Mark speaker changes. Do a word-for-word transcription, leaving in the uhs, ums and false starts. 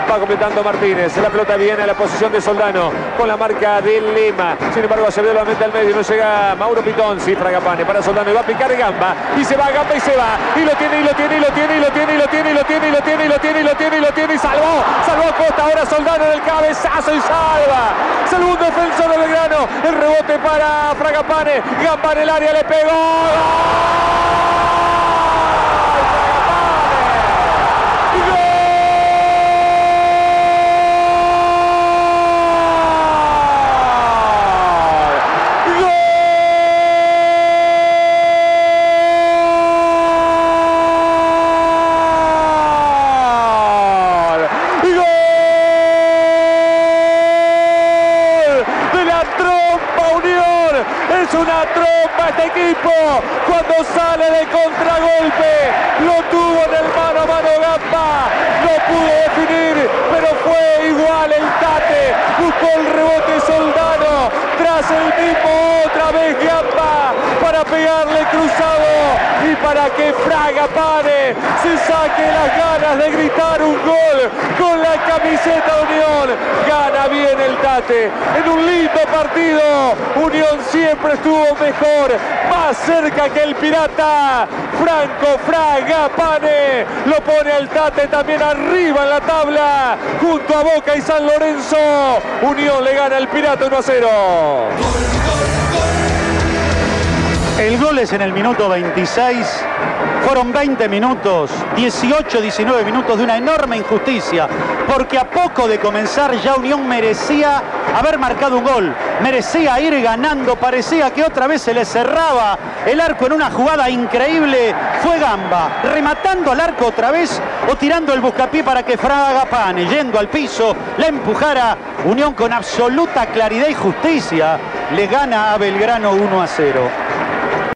Speaker 1: Va completando Martínez. La pelota viene a la posición de Soldano con la marca de Lema. Sin embargo, Acevedo nuevamente al medio. No llega Mauro Pitón. Sí, Fragapane para Soldano. Y va a picar Gamba. Y se va Gamba y se va. Y lo tiene, y lo tiene, y lo tiene, y lo tiene, y lo tiene, y lo tiene, y lo tiene, y lo tiene, y lo tiene, y lo tiene. Y salvó. Salvó a Costa. Ahora Soldano en el cabezazo y salva. Salvó un defensor de Belgrano. El rebote para Fragapane. Gamba en el área. Le pegó. ¡Gol! Es una trompa este equipo cuando sale de contragolpe. Lo tuvo en el mano a mano Gamba. No pudo definir, pero fue igual el Tate. Buscó el rebote Soldano. Tras el mismo otra vez Gamba para pegarle cruzado y para que Fragapane se saque las ganas de gritar un gol con la camiseta de Unión. Gana bien el Tate en un lindo partido. Unión siempre estuvo mejor, más cerca que el Pirata. Franco Fragapane lo pone al Tate también arriba en la tabla, junto a Boca y San Lorenzo. Unión le gana al Pirata uno a cero.
Speaker 2: El gol es en el minuto veintiséis. Fueron veinte minutos, dieciocho, diecinueve minutos de una enorme injusticia, porque a poco de comenzar ya Unión merecía haber marcado un gol, merecía ir ganando, parecía que otra vez se le cerraba el arco en una jugada increíble. Fue Gamba rematando al arco otra vez o tirando el buscapié para que Fragapane, yendo al piso, la empujara. Unión con absoluta claridad y justicia le gana a Belgrano uno a cero.